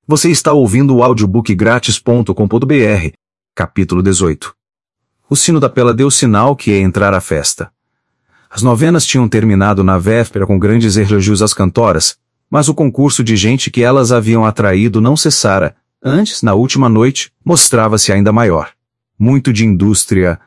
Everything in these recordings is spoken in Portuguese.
Você está ouvindo o audiobookgratis.com.br, capítulo 18. O sino da pela deu sinal que ia entrar à festa. As novenas tinham terminado na véspera com grandes elogios às cantoras, mas o concurso de gente que elas haviam atraído não cessara. Antes, na última noite, mostrava-se ainda maior. Muito de indústria.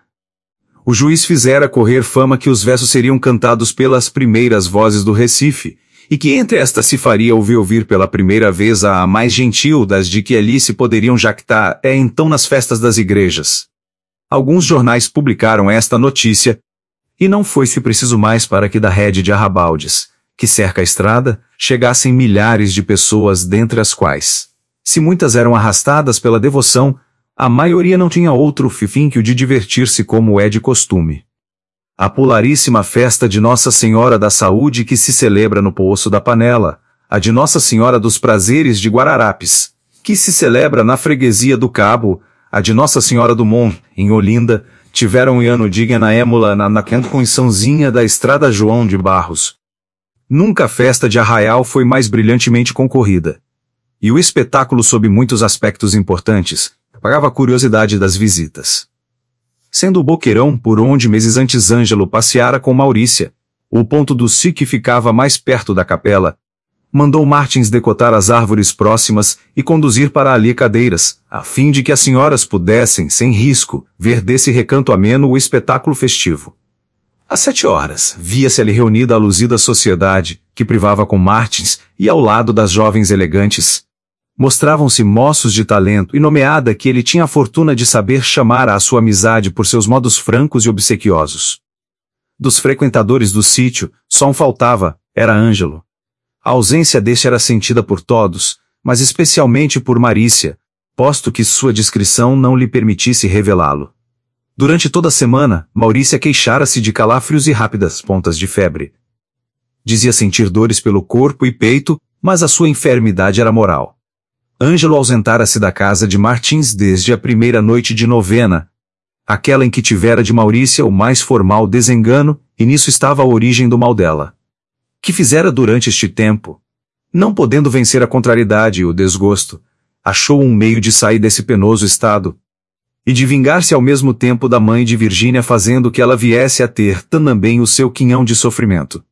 O juiz fizera correr fama que os versos seriam cantados pelas primeiras vozes do Recife, e que entre estas se faria ouvir pela primeira vez a mais gentil das de que ali se poderiam jactar então nas festas das igrejas. Alguns jornais publicaram esta notícia, e não foi-se preciso mais para que da rede de arrabaldes, que cerca a estrada, chegassem milhares de pessoas, dentre as quais, se muitas eram arrastadas pela devoção, a maioria não tinha outro fim que o de divertir-se como é de costume. A popularíssima festa de Nossa Senhora da Saúde que se celebra no Poço da Panela, a de Nossa Senhora dos Prazeres de Guararapes, que se celebra na freguesia do Cabo, a de Nossa Senhora do Mon, em Olinda, tiveram ano digna na émula na conçãozinha da Estrada João de Barros. Nunca a festa de Arraial foi mais brilhantemente concorrida. E o espetáculo, sob muitos aspectos importantes, pagava a curiosidade das visitas. Sendo o boqueirão por onde meses antes Ângelo passeara com Maurícia, o ponto do si que ficava mais perto da capela, mandou Martins decotar as árvores próximas e conduzir para ali cadeiras, a fim de que as senhoras pudessem, sem risco, ver desse recanto ameno o espetáculo festivo. Às 7 horas, via-se ali reunida a luzida sociedade, que privava com Martins, e ao lado das jovens elegantes, mostravam-se moços de talento e nomeada que ele tinha a fortuna de saber chamar à sua amizade por seus modos francos e obsequiosos. Dos frequentadores do sítio, só um faltava, era Ângelo. A ausência deste era sentida por todos, mas especialmente por Marícia, posto que sua discrição não lhe permitisse revelá-lo. Durante toda a semana, Maurícia queixara-se de calafrios e rápidas pontas de febre. Dizia sentir dores pelo corpo e peito, mas a sua enfermidade era moral. Ângelo ausentara-se da casa de Martins desde a primeira noite de novena, aquela em que tivera de Maurícia o mais formal desengano, e nisso estava a origem do mal dela. Que fizera durante este tempo? Não podendo vencer a contrariedade e o desgosto, achou um meio de sair desse penoso estado, e de vingar-se ao mesmo tempo da mãe de Virgínia, fazendo que ela viesse a ter também o seu quinhão de sofrimento.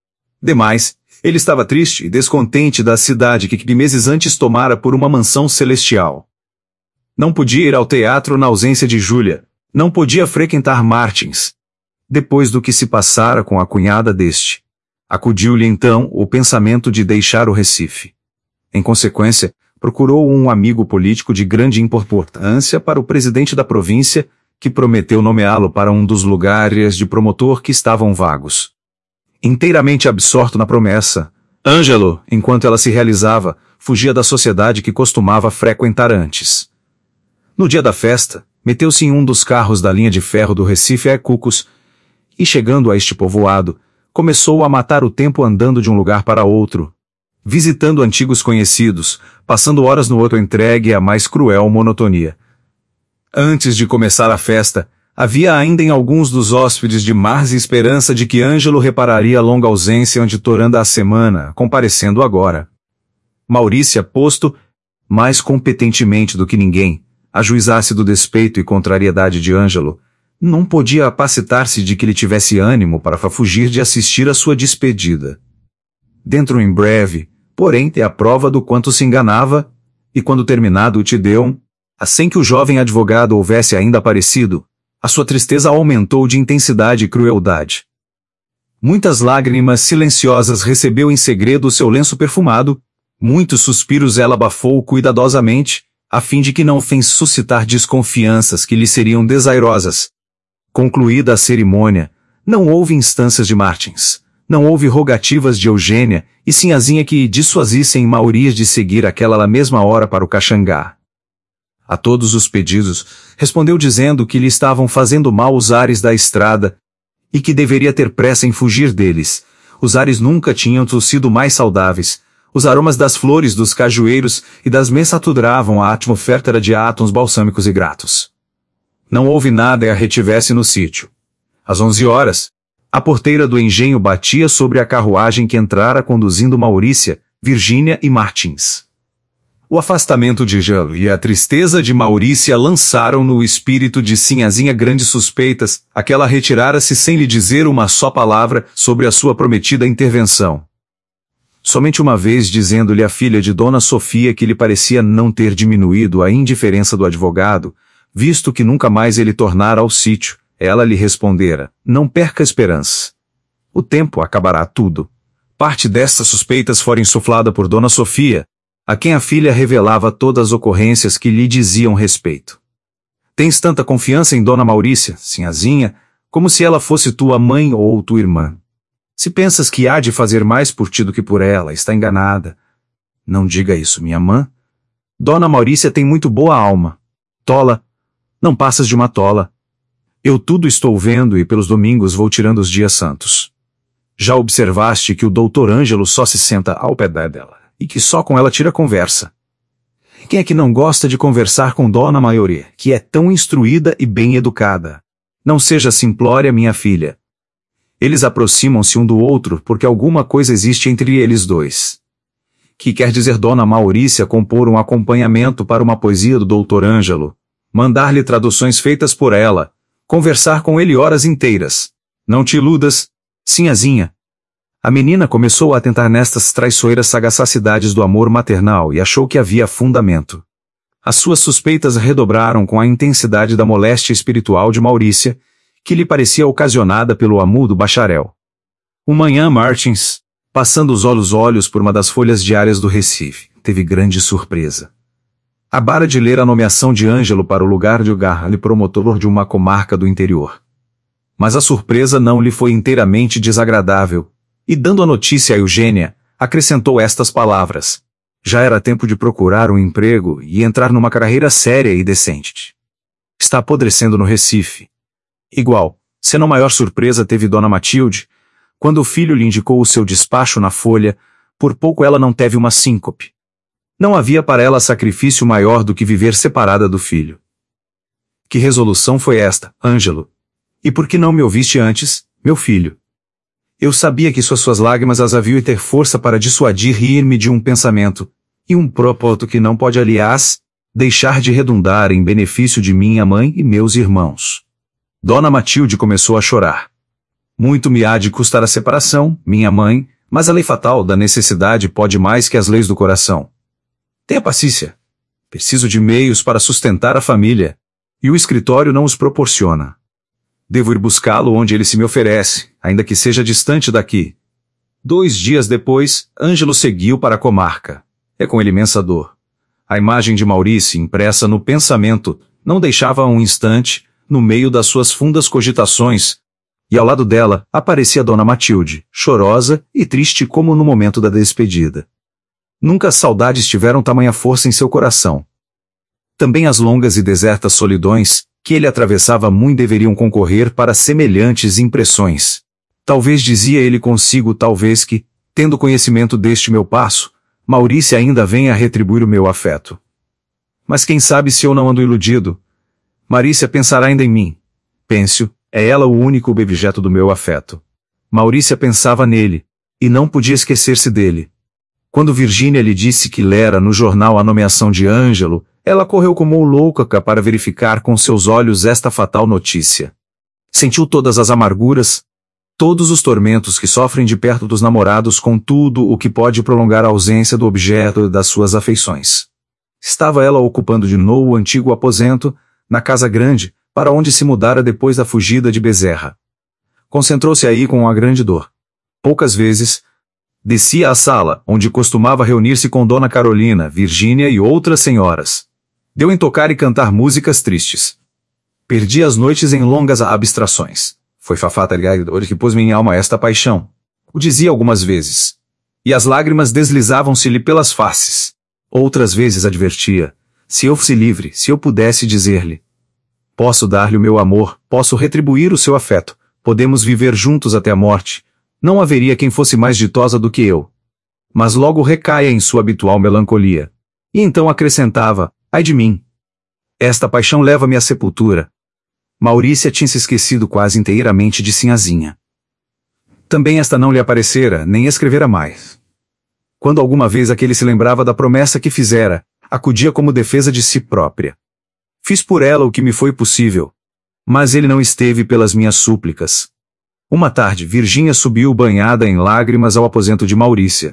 Demais, ele estava triste e descontente da cidade que meses antes tomara por uma mansão celestial. Não podia ir ao teatro na ausência de Júlia, não podia frequentar Martins. Depois do que se passara com a cunhada deste, acudiu-lhe então o pensamento de deixar o Recife. Em consequência, procurou um amigo político de grande importância para o presidente da província, que prometeu nomeá-lo para um dos lugares de promotor que estavam vagos. Inteiramente absorto na promessa, Ângelo, enquanto ela se realizava, fugia da sociedade que costumava frequentar antes. No dia da festa, meteu-se em um dos carros da linha de ferro do Recife a Cucos, e chegando a este povoado, começou a matar o tempo andando de um lugar para outro, visitando antigos conhecidos, passando horas no outro entregue à mais cruel monotonia. Antes de começar a festa, havia ainda em alguns dos hóspedes de Mars esperança de que Ângelo repararia a longa ausência onde toranda a semana, comparecendo agora. Maurícia, posto, mais competentemente do que ninguém, ajuizasse do despeito e contrariedade de Ângelo, não podia apacitar-se de que ele tivesse ânimo para fugir de assistir à sua despedida. Dentro em breve, porém, é a prova do quanto se enganava, e quando terminado o Tideum, assim que o jovem advogado houvesse ainda aparecido, a sua tristeza aumentou de intensidade e crueldade. Muitas lágrimas silenciosas recebeu em segredo o seu lenço perfumado, muitos suspiros ela abafou cuidadosamente, a fim de que não fez suscitar desconfianças que lhe seriam desairosas. Concluída a cerimônia, não houve instâncias de Martins, não houve rogativas de Eugênia, e sinhazinha que dissuasissem Maurias de seguir aquela mesma hora para o Caxangá. A todos os pedidos, respondeu dizendo que lhe estavam fazendo mal os ares da estrada, e que deveria ter pressa em fugir deles. Os ares nunca tinham sido mais saudáveis. Os aromas das flores dos cajueiros e das mens saturavam a atmosfera de átomos balsâmicos e gratos. Não houve nada a retivesse no sítio. Às 11 horas, a porteira do engenho batia sobre a carruagem que entrara conduzindo Maurícia, Virgínia e Martins. O afastamento de Ângelo e a tristeza de Maurícia lançaram no espírito de Sinhazinha grandes suspeitas, a que ela retirara-se sem lhe dizer uma só palavra sobre a sua prometida intervenção. Somente uma vez dizendo-lhe à filha de Dona Sofia que lhe parecia não ter diminuído a indiferença do advogado, visto que nunca mais ele tornara ao sítio, ela lhe respondera: não perca a esperança. O tempo acabará tudo. Parte destas suspeitas fora insuflada por Dona Sofia, a quem a filha revelava todas as ocorrências que lhe diziam respeito. Tens tanta confiança em Dona Maurícia, Sinhazinha, como se ela fosse tua mãe ou tua irmã. Se pensas que há de fazer mais por ti do que por ela, está enganada. Não diga isso, minha mãe. Dona Maurícia tem muito boa alma. Tola, não passas de uma tola. Eu tudo estou vendo e pelos domingos vou tirando os dias santos. Já observaste que o doutor Ângelo só se senta ao pé dela, e que só com ela tira conversa. Quem é que não gosta de conversar com Dona Maioria, que é tão instruída e bem educada? Não seja simplória, minha filha. Eles aproximam-se um do outro porque alguma coisa existe entre eles dois. Que quer dizer Dona Maurícia compor um acompanhamento para uma poesia do doutor Ângelo, mandar-lhe traduções feitas por ela, conversar com ele horas inteiras. Não te iludas, Sinhazinha. A menina começou a atentar nestas traiçoeiras sagacidades do amor maternal e achou que havia fundamento. As suas suspeitas redobraram com a intensidade da moléstia espiritual de Maurícia, que lhe parecia ocasionada pelo amudo bacharel. Manhã Martins, passando os olhos por uma das folhas diárias do Recife, teve grande surpresa. Acabara de ler a nomeação de Ângelo para o lugar de Garra-lhe promotor de uma comarca do interior. Mas a surpresa não lhe foi inteiramente desagradável, e dando a notícia a Eugênia, acrescentou estas palavras: já era tempo de procurar um emprego e entrar numa carreira séria e decente. Está apodrecendo no Recife. Igual, se não maior surpresa teve Dona Matilde, quando o filho lhe indicou o seu despacho na folha, por pouco ela não teve uma síncope. Não havia para ela sacrifício maior do que viver separada do filho. Que resolução foi esta, Ângelo? E por que não me ouviste antes, meu filho? Eu sabia que suas lágrimas as haviam de ter força para dissuadir e ir-me de um pensamento, e um propósito que não pode, aliás, deixar de redundar em benefício de minha mãe e meus irmãos. Dona Matilde começou a chorar. Muito me há de custar a separação, minha mãe, mas a lei fatal da necessidade pode mais que as leis do coração. Tenha paciência. Preciso de meios para sustentar a família, e o escritório não os proporciona. Devo ir buscá-lo onde ele se me oferece, ainda que seja distante daqui. 2 dias depois, Ângelo seguiu para a comarca. É com ele imensa dor. A imagem de Maurício, impressa no pensamento, não deixava um instante, no meio das suas fundas cogitações, e ao lado dela aparecia Dona Matilde, chorosa e triste como no momento da despedida. Nunca as saudades tiveram tamanha força em seu coração. Também as longas e desertas solidões, que ele atravessava muito deveriam concorrer para semelhantes impressões. Talvez dizia ele consigo, talvez que, tendo conhecimento deste meu passo, Maurícia ainda venha a retribuir o meu afeto. Mas quem sabe se eu não ando iludido? Maurícia pensará ainda em mim. Pense-o, é ela o único objeto do meu afeto. Maurícia pensava nele, e não podia esquecer-se dele. Quando Virgínia lhe disse que lera no jornal a nomeação de Ângelo, ela correu como louca para verificar com seus olhos esta fatal notícia. Sentiu todas as amarguras, todos os tormentos que sofrem de perto dos namorados com tudo o que pode prolongar a ausência do objeto das suas afeições. Estava ela ocupando de novo o antigo aposento, na casa grande, para onde se mudara depois da fugida de Bezerra. Concentrou-se aí com uma grande dor. Poucas vezes, descia à sala, onde costumava reunir-se com Dona Carolina, Virgínia e outras senhoras. Deu em tocar e cantar músicas tristes. Perdi as noites em longas abstrações. Foi Fafá Targador que pôs minha alma a esta paixão. O dizia algumas vezes. E as lágrimas deslizavam-se-lhe pelas faces. Outras vezes advertia. Se eu fosse livre, se eu pudesse dizer-lhe. Posso dar-lhe o meu amor, posso retribuir o seu afeto, podemos viver juntos até a morte. Não haveria quem fosse mais ditosa do que eu. Mas logo recaia em sua habitual melancolia. E então acrescentava, ai de mim. Esta paixão leva-me à sepultura. Maurícia tinha se esquecido quase inteiramente de Sinhazinha. Também esta não lhe aparecera, nem escrevera mais. Quando alguma vez aquele se lembrava da promessa que fizera, Acudia como defesa de si própria. Fiz por ela o que me foi possível. Mas ele não esteve pelas minhas súplicas. Uma tarde, Virgínia subiu banhada em lágrimas ao aposento de Maurícia.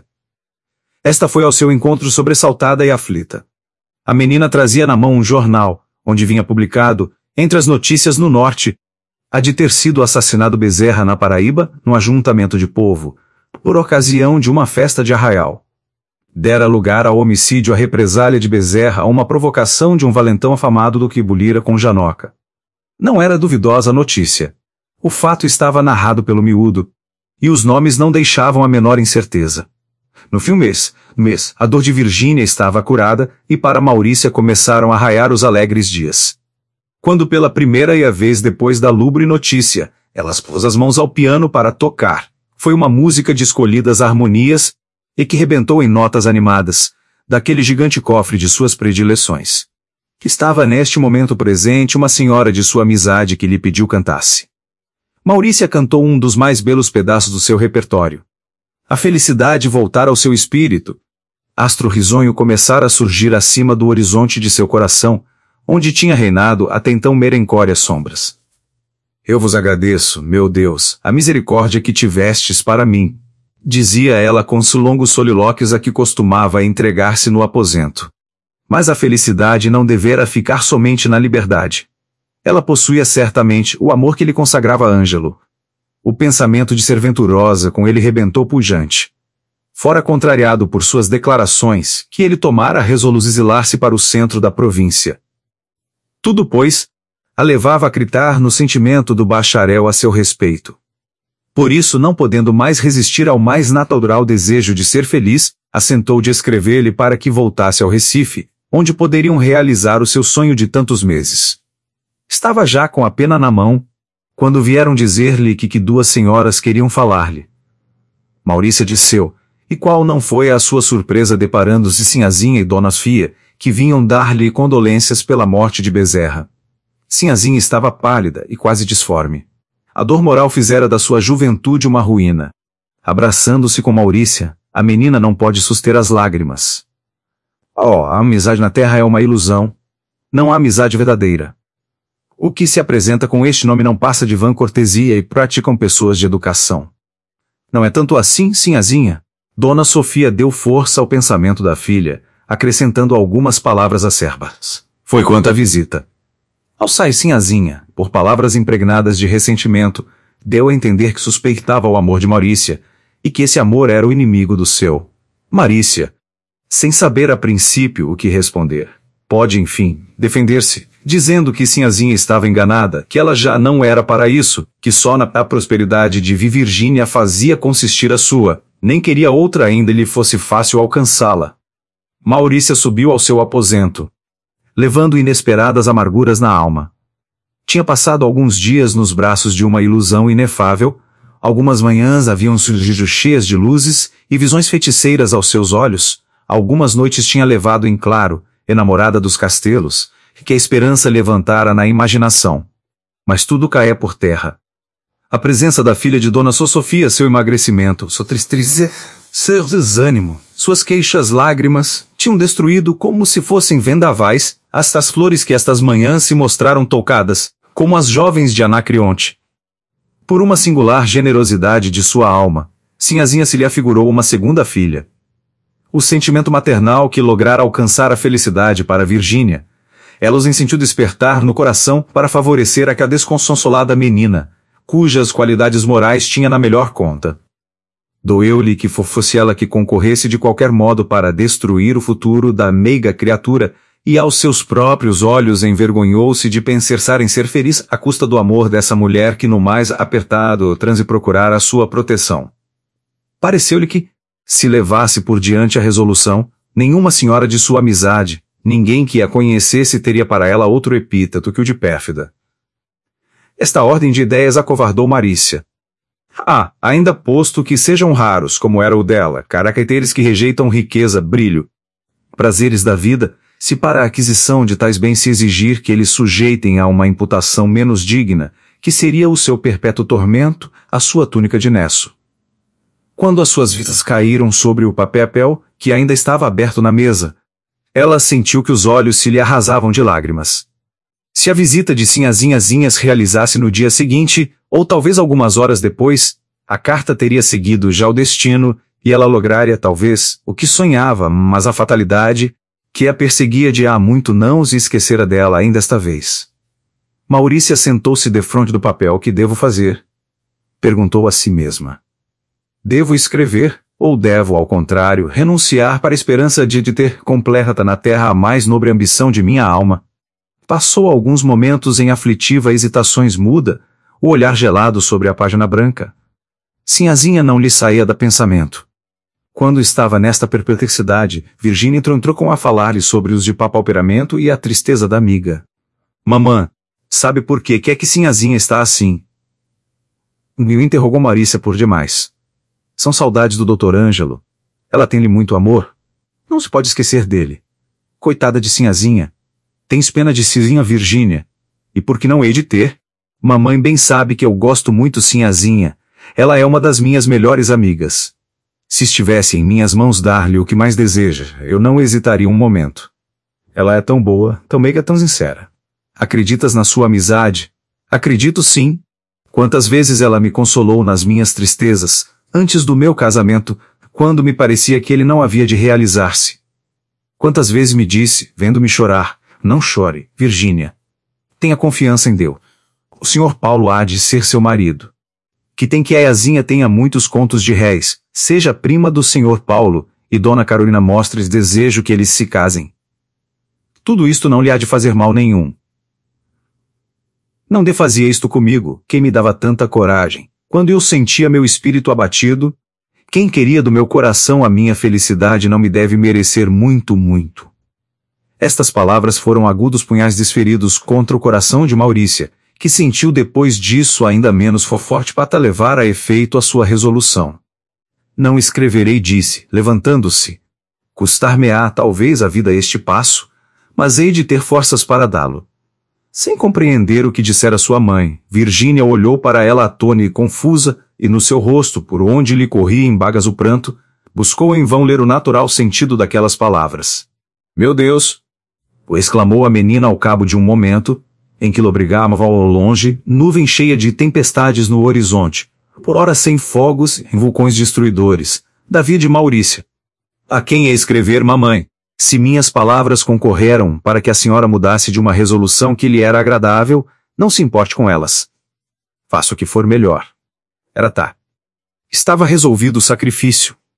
Esta foi ao seu encontro sobressaltada e aflita. A menina trazia na mão um jornal, onde vinha publicado, entre as notícias no norte, a de ter sido assassinado Bezerra na Paraíba, no ajuntamento de povo, por ocasião de uma festa de arraial. Dera lugar ao homicídio a represália de Bezerra a uma provocação de um valentão afamado do que bulira com Janoca. Não era duvidosa a notícia. O fato estava narrado pelo miúdo, e os nomes não deixavam a menor incerteza. No fim do mês, a dor de Virgínia estava curada, e para Maurícia começaram a raiar os alegres dias. Quando pela primeira vez depois da lúgubre notícia, ela pôs as mãos ao piano para tocar, foi uma música de escolhidas harmonias, e que rebentou em notas animadas, daquele gigante cofre de suas predileções. Estava neste momento presente uma senhora de sua amizade que lhe pediu cantasse. Maurícia cantou um dos mais belos pedaços do seu repertório. A felicidade voltara ao seu espírito. Astro risonho começara a surgir acima do horizonte de seu coração, onde tinha reinado até então merencórias sombras. Eu vos agradeço, meu Deus, a misericórdia que tivestes para mim, dizia ela com os longos solilóquios a que costumava entregar-se no aposento. Mas a felicidade não devera ficar somente na liberdade. Ela possuía certamente o amor que lhe consagrava Ângelo. O pensamento de ser venturosa com ele rebentou pujante. Fora contrariado por suas declarações, que ele tomara a resolver exilar-se para o centro da província. Tudo, pois, a levava a acreditar no sentimento do bacharel a seu respeito. Por isso, não podendo mais resistir ao mais natural desejo de ser feliz, assentou de escrever-lhe para que voltasse ao Recife, onde poderiam realizar o seu sonho de tantos meses. Estava já com a pena na mão, quando vieram dizer-lhe que duas senhoras queriam falar-lhe. Maurícia disseu, e qual não foi a sua surpresa deparando-se Sinhazinha e Dona Sofia, que vinham dar-lhe condolências pela morte de Bezerra. Sinhazinha estava pálida e quase disforme. A dor moral fizera da sua juventude uma ruína. Abraçando-se com Maurícia, a menina não pode suster as lágrimas. Oh, a amizade na terra é uma ilusão. Não há amizade verdadeira. O que se apresenta com este nome não passa de vã cortesia e praticam pessoas de educação. Não é tanto assim, Sinhazinha? Dona Sofia deu força ao pensamento da filha, acrescentando algumas palavras acerbas. Foi quanto à visita. Ao sair Sinhazinha, por palavras impregnadas de ressentimento, deu a entender que suspeitava o amor de Maurícia, e que esse amor era o inimigo do seu. Maurícia, sem saber a princípio o que responder, pode, enfim, defender-se, dizendo que Sinhazinha estava enganada, que ela já não era para isso, que só na prosperidade de Virgínia fazia consistir a sua, nem queria outra ainda e lhe fosse fácil alcançá-la. Maurícia subiu ao seu aposento, levando inesperadas amarguras na alma. Tinha passado alguns dias nos braços de uma ilusão inefável, algumas manhãs haviam surgido cheias de luzes e visões feiticeiras aos seus olhos, algumas noites tinha levado em claro, enamorada dos castelos, que a esperança levantara na imaginação. Mas tudo caía por terra. A presença da filha de Dona Sofia, seu emagrecimento, sua tristeza, seu desânimo, suas queixas lágrimas, tinham destruído como se fossem vendavais, estas flores que estas manhãs se mostraram toucadas, como as jovens de Anacreonte. Por uma singular generosidade de sua alma, Sinhazinha se lhe afigurou uma segunda filha. O sentimento maternal que lograra alcançar a felicidade para Virgínia, ela os incentiu despertar no coração para favorecer aquela desconsolada menina, cujas qualidades morais tinha na melhor conta. Doeu-lhe que fosse ela que concorresse de qualquer modo para destruir o futuro da meiga criatura, e aos seus próprios olhos envergonhou-se de pensar em ser feliz à custa do amor dessa mulher que no mais apertado transe procurara a sua proteção. Pareceu-lhe que, se levasse por diante a resolução, nenhuma senhora de sua amizade, ninguém que a conhecesse teria para ela outro epíteto que o de pérfida. Esta ordem de ideias acovardou Maurícia. Ainda posto que sejam raros, como era o dela, caracteres que rejeitam riqueza, brilho, prazeres da vida, se para a aquisição de tais bens se exigir que eles sujeitem a uma imputação menos digna, que seria o seu perpétuo tormento, a sua túnica de Nesso. Quando as suas vidas caíram sobre o papel, que ainda estava aberto na mesa, Ela sentiu que os olhos se lhe arrasavam de lágrimas. Se a visita de Sinhazinhazinhas realizasse no dia seguinte, ou talvez algumas horas depois, a carta teria seguido já o destino, e ela lograria talvez o que sonhava, mas a fatalidade, que a perseguia de há muito, não se esquecera dela ainda esta vez. Maurícia sentou-se defronte do papel. Que devo fazer? Perguntou a si mesma. Devo escrever, ou devo, ao contrário, renunciar para a esperança de ter completa na terra a mais nobre ambição de minha alma? Passou alguns momentos em aflitiva hesitações muda, o olhar gelado sobre a página branca. Sinhazinha não lhe saía da pensamento. Quando estava nesta perplexidade, Virgínia entrou a falar-lhe sobre os de papauperamento e a tristeza da amiga. Mamã, sabe por que é que Sinhazinha está assim? Me interrogou Maurícia por demais. São saudades do Dr. Ângelo. Ela tem-lhe muito amor. Não se pode esquecer dele. Coitada de Sinhazinha. Tens pena de Sinhazinha, Virgínia. E por que não hei de ter? Mamãe bem sabe que eu gosto muito Sinhazinha. Ela é uma das minhas melhores amigas. Se estivesse em minhas mãos dar-lhe o que mais deseja, eu não hesitaria um momento. Ela é tão boa, tão meiga, tão sincera. Acreditas na sua amizade? Acredito sim. Quantas vezes ela me consolou nas minhas tristezas, antes do meu casamento, quando me parecia que ele não havia de realizar-se. Quantas vezes me disse, vendo-me chorar, não chore, Virgínia. Tenha confiança em Deus. O Sr. Paulo há de ser seu marido. Que tem que a Iazinha tenha muitos contos de réis, seja prima do Sr. Paulo, e Dona Carolina mostre desejo que eles se casem. Tudo isto não lhe há de fazer mal nenhum. Não defazia isto comigo, quem me dava tanta coragem, quando eu sentia meu espírito abatido? Quem queria do meu coração a minha felicidade não me deve merecer muito, muito. Estas palavras foram agudos punhais desferidos contra o coração de Maurícia, que sentiu depois disso ainda menos forte para levar a efeito a sua resolução. Não escreverei, disse, levantando-se. Custar-me-á talvez a vida este passo, mas hei de ter forças para dá-lo. Sem compreender o que dissera sua mãe, Virgínia olhou para ela atônita e confusa, e no seu rosto, por onde lhe corria em bagas o pranto, buscou em vão ler o natural sentido daquelas palavras. Meu Deus! Exclamou a menina ao cabo de um momento, em que lobrigava ao longe, nuvem cheia de tempestades no horizonte, por ora sem fogos, em vulcões destruidores, Davi de Maurícia. A quem é escrever, mamãe? Se minhas palavras concorreram para que a senhora mudasse de uma resolução que lhe era agradável, não se importe com elas. Faça o que for melhor. Era tá. Estava resolvido o sacrifício.